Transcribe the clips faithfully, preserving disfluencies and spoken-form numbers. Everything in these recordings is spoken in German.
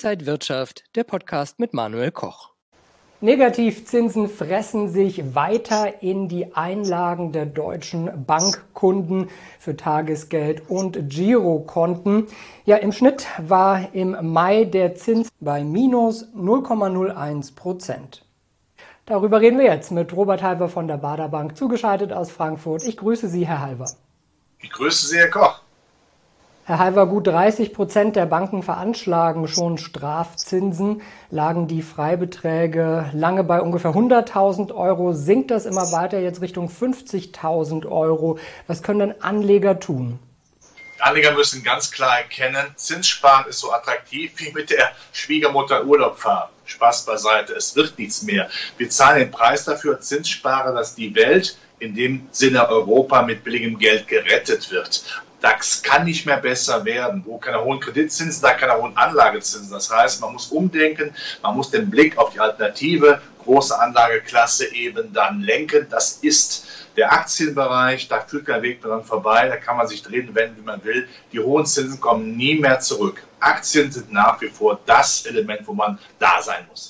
Inside Wirtschaft, der Podcast mit Manuel Koch. Negativzinsen fressen sich weiter in die Einlagen der deutschen Bankkunden für Tagesgeld und Girokonten. Ja, im Schnitt war im Mai der Zins bei minus null Komma null eins Prozent. Darüber reden wir jetzt mit Robert Halver von der Baader Bank, zugeschaltet aus Frankfurt. Ich grüße Sie, Herr Halver. Ich grüße Sie, Herr Koch. Herr Halver, gut dreißig Prozent der Banken veranschlagen schon Strafzinsen. Lagen die Freibeträge lange bei ungefähr hunderttausend Euro, sinkt das immer weiter jetzt Richtung fünfzigtausend Euro. Was können denn Anleger tun? Anleger müssen ganz klar erkennen, Zinssparen ist so attraktiv wie mit der Schwiegermutter Urlaub fahren. Spaß beiseite, es wird nichts mehr. Wir zahlen den Preis dafür, Zinssparer, dass die Welt, in dem Sinne Europa, mit billigem Geld gerettet wird. Das kann nicht mehr besser werden. Wo keine hohen Kreditzinsen, da keine hohen Anlagezinsen. Das heißt, man muss umdenken, man muss den Blick auf die Alternative, große Anlageklasse eben dann lenken. Das ist der Aktienbereich, da führt kein Weg daran vorbei, da kann man sich drehen, wenden, wie man will. Die hohen Zinsen kommen nie mehr zurück. Aktien sind nach wie vor das Element, wo man da sein muss.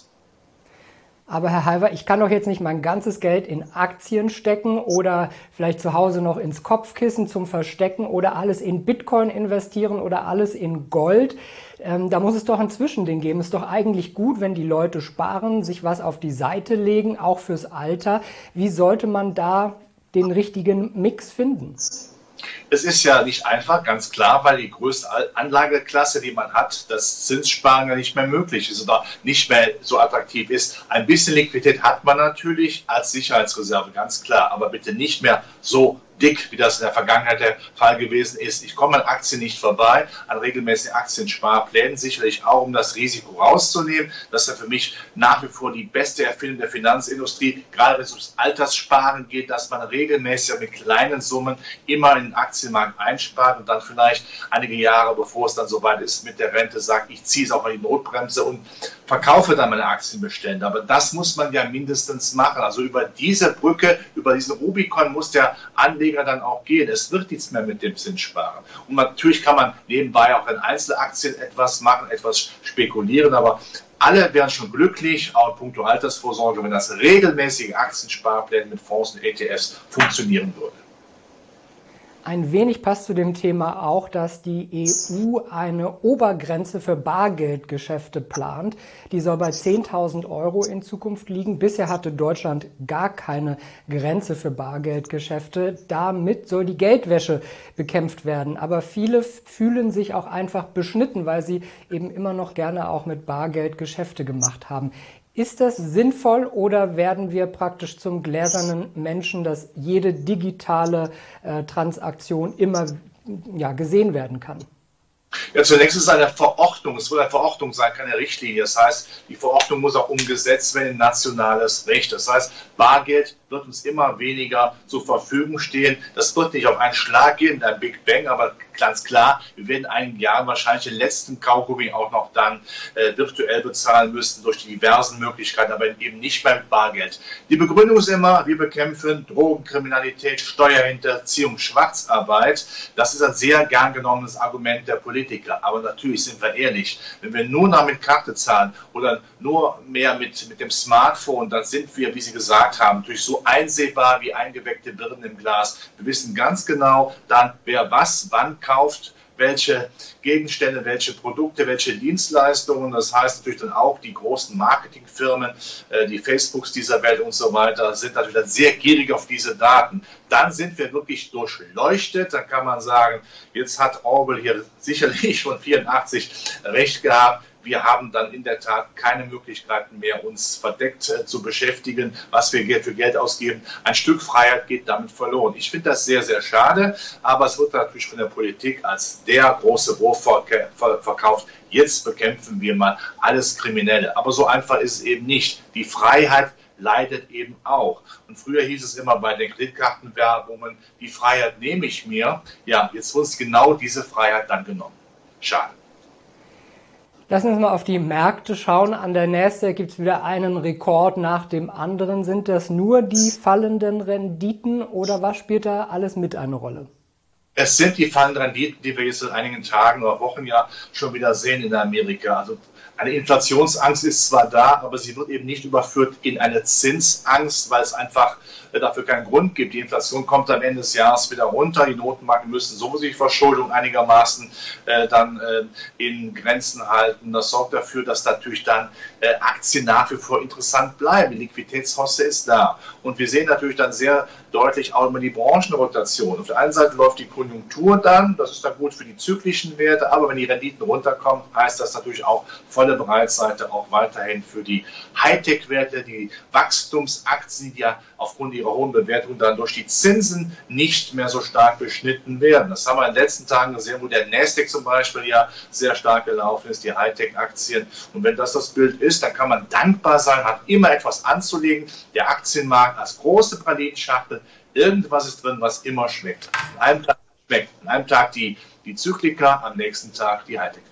Aber Herr Halver, ich kann doch jetzt nicht mein ganzes Geld in Aktien stecken oder vielleicht zu Hause noch ins Kopfkissen zum Verstecken oder alles in Bitcoin investieren oder alles in Gold. Ähm, da muss es doch ein Zwischending geben. Es ist doch eigentlich gut, wenn die Leute sparen, sich was auf die Seite legen, auch fürs Alter. Wie sollte man da den richtigen Mix finden? Es ist ja nicht einfach, ganz klar, weil die größte Anlageklasse, die man hat, das Zinssparen ja nicht mehr möglich ist oder nicht mehr so attraktiv ist. Ein bisschen Liquidität hat man natürlich als Sicherheitsreserve, ganz klar, aber bitte nicht mehr so dick, wie das in der Vergangenheit der Fall gewesen ist. Ich komme an Aktien nicht vorbei, an regelmäßigen Aktiensparplänen, sicherlich auch, um das Risiko rauszunehmen. Das ist ja für mich nach wie vor die beste Erfindung der Finanzindustrie, gerade wenn es ums Alterssparen geht, dass man regelmäßig mit kleinen Summen immer in den Aktienmarkt einspart und dann vielleicht einige Jahre, bevor es dann soweit ist, mit der Rente sagt, ich ziehe es auch mal die Notbremse und verkaufe dann meine Aktienbestände. Aber das muss man ja mindestens machen. Also über diese Brücke, über diesen Rubikon muss der Anleger dann auch gehen. Es wird nichts mehr mit dem Zinssparen. Und natürlich kann man nebenbei auch in Einzelaktien etwas machen, etwas spekulieren, aber alle wären schon glücklich, auch in puncto Altersvorsorge, wenn das regelmäßige Aktiensparpläne mit Fonds und E T Fs funktionieren würde. Ein wenig passt zu dem Thema auch, dass die E U eine Obergrenze für Bargeldgeschäfte plant. Die soll bei zehntausend Euro in Zukunft liegen. Bisher hatte Deutschland gar keine Grenze für Bargeldgeschäfte. Damit soll die Geldwäsche bekämpft werden. Aber viele fühlen sich auch einfach beschnitten, weil sie eben immer noch gerne auch mit Bargeld Geschäfte gemacht haben. Ist das sinnvoll oder werden wir praktisch zum gläsernen Menschen, dass jede digitale äh, Transaktion immer ja, gesehen werden kann? Ja, zunächst ist es eine Verordnung. Es soll eine Verordnung sein, keine Richtlinie. Das heißt, die Verordnung muss auch umgesetzt werden in nationales Recht. Das heißt, Bargeld wird uns immer weniger zur Verfügung stehen. Das wird nicht auf einen Schlag gehen, ein Big Bang, aber ganz klar, wir werden in einigen Jahren wahrscheinlich den letzten Kaugummi auch noch dann äh, virtuell bezahlen müssen durch die diversen Möglichkeiten, aber eben nicht mehr mit Bargeld. Die Begründung ist immer, wir bekämpfen Drogenkriminalität, Steuerhinterziehung, Schwarzarbeit. Das ist ein sehr gern genommenes Argument der Politiker. Aber natürlich sind wir ehrlich, wenn wir nur noch mit Karte zahlen oder nur mehr mit, mit dem Smartphone, dann sind wir, wie Sie gesagt haben, natürlich so einsehbar wie eingeweckte Birnen im Glas. Wir wissen ganz genau dann, wer was wann kauft, welche Gegenstände, welche Produkte, welche Dienstleistungen. Das heißt natürlich dann auch, die großen Marketingfirmen, die Facebooks dieser Welt und so weiter, sind natürlich dann sehr gierig auf diese Daten. Dann sind wir wirklich durchleuchtet. Dann kann man sagen, jetzt hat Orwell hier sicherlich schon vierundachtzig recht gehabt. Wir haben dann in der Tat keine Möglichkeiten mehr, uns verdeckt äh, zu beschäftigen, was wir Geld für Geld ausgeben. Ein Stück Freiheit geht damit verloren. Ich finde das sehr, sehr schade, aber es wird natürlich von der Politik als der große Wurf verkauft. Jetzt bekämpfen wir mal alles Kriminelle. Aber so einfach ist es eben nicht. Die Freiheit leidet eben auch. Und früher hieß es immer bei den Kreditkartenwerbungen, die Freiheit nehme ich mir. Ja, jetzt wird uns genau diese Freiheit dann genommen. Schade. Lassen wir uns mal auf die Märkte schauen. An der Nasdaq gibt es wieder einen Rekord nach dem anderen. Sind das nur die fallenden Renditen oder was spielt da alles mit eine Rolle? Es sind die fallenden Renditen, die wir jetzt in einigen Tagen oder Wochen ja schon wieder sehen in Amerika. Also eine Inflationsangst ist zwar da, aber sie wird eben nicht überführt in eine Zinsangst, weil es einfach dafür keinen Grund gibt. Die Inflation kommt am Ende des Jahres wieder runter. Die Notenbanken müssen sowieso die Verschuldung einigermaßen äh, dann äh, in Grenzen halten. Das sorgt dafür, dass natürlich dann äh, Aktien nach wie vor interessant bleiben. Die Liquiditätshosse ist da. Und wir sehen natürlich dann sehr deutlich auch immer die Branchenrotation. Auf der einen Seite läuft die Konjunktur dann, das ist dann gut für die zyklischen Werte, aber wenn die Renditen runterkommen, heißt das natürlich auch volle Breitseite auch weiterhin für die Hightech-Werte, die Wachstumsaktien, die ja aufgrund ihrer hohen Bewertung dann durch die Zinsen nicht mehr so stark beschnitten werden. Das haben wir in den letzten Tagen gesehen, wo der Nasdaq zum Beispiel ja sehr stark gelaufen ist, die Hightech-Aktien. Und wenn das das Bild ist, dann kann man dankbar sein, hat immer etwas anzulegen. Der Aktienmarkt als große Pralinenschachtel, irgendwas ist drin, was immer schmeckt. An einem Tag schmeckt, an einem Tag die, die Zyklika, am nächsten Tag die Hightech-Werte.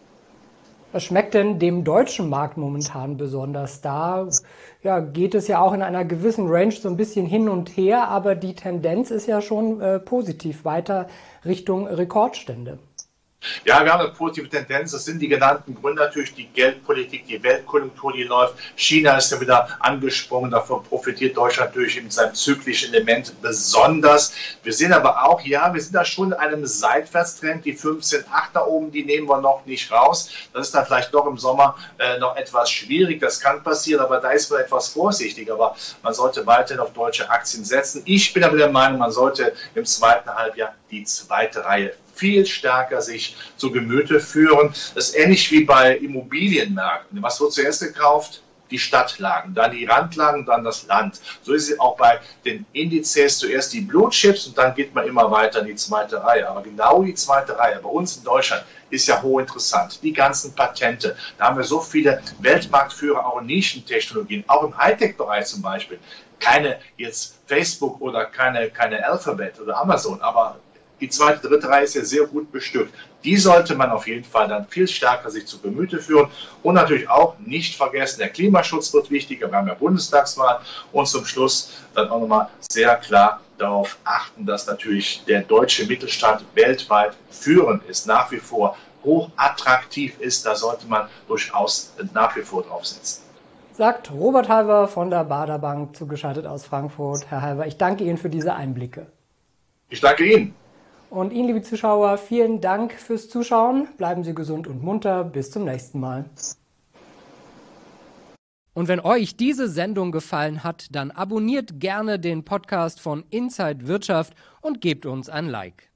Was schmeckt denn dem deutschen Markt momentan besonders? Da ja, geht es ja auch in einer gewissen Range so ein bisschen hin und her, aber die Tendenz ist ja schon äh, positiv weiter Richtung Rekordstände. Ja, wir haben eine positive Tendenz. Das sind die genannten Gründe natürlich, die Geldpolitik, die Weltkonjunktur, die läuft. China ist ja wieder angesprungen. Davon profitiert Deutschland natürlich mit seinem zyklischen Element besonders. Wir sehen aber auch, ja, wir sind da schon in einem Seitwärtstrend. Die fünfzehn Komma acht da oben, die nehmen wir noch nicht raus. Das ist dann vielleicht doch im Sommer äh, noch etwas schwierig. Das kann passieren, aber da ist man etwas vorsichtig. Aber man sollte weiterhin auf deutsche Aktien setzen. Ich bin aber der Meinung, man sollte im zweiten Halbjahr die zweite Reihe viel stärker sich zu Gemüte führen. Das ist ähnlich wie bei Immobilienmärkten. Was wird zuerst gekauft? Die Stadtlagen, dann die Randlagen, dann das Land. So ist es auch bei den Indizes, zuerst die Blue Chips und dann geht man immer weiter in die zweite Reihe. Aber genau die zweite Reihe bei uns in Deutschland ist ja hochinteressant. Die ganzen Patente, da haben wir so viele Weltmarktführer, auch in Nischentechnologien, auch im Hightech-Bereich zum Beispiel. Keine jetzt Facebook oder keine, keine Alphabet oder Amazon, aber die zweite, dritte Reihe ist ja sehr gut bestückt. Die sollte man auf jeden Fall dann viel stärker sich zu Gemüte führen und natürlich auch nicht vergessen, der Klimaschutz wird wichtiger. Wir haben ja Bundestagswahl und zum Schluss dann auch nochmal sehr klar darauf achten, dass natürlich der deutsche Mittelstand weltweit führend ist, nach wie vor hoch attraktiv ist. Da sollte man durchaus nach wie vor draufsetzen. Sagt Robert Halver von der Baader Bank, zugeschaltet aus Frankfurt. Herr Halver, ich danke Ihnen für diese Einblicke. Ich danke Ihnen. Und Ihnen, liebe Zuschauer, vielen Dank fürs Zuschauen. Bleiben Sie gesund und munter. Bis zum nächsten Mal. Und wenn euch diese Sendung gefallen hat, dann abonniert gerne den Podcast von Inside Wirtschaft und gebt uns ein Like.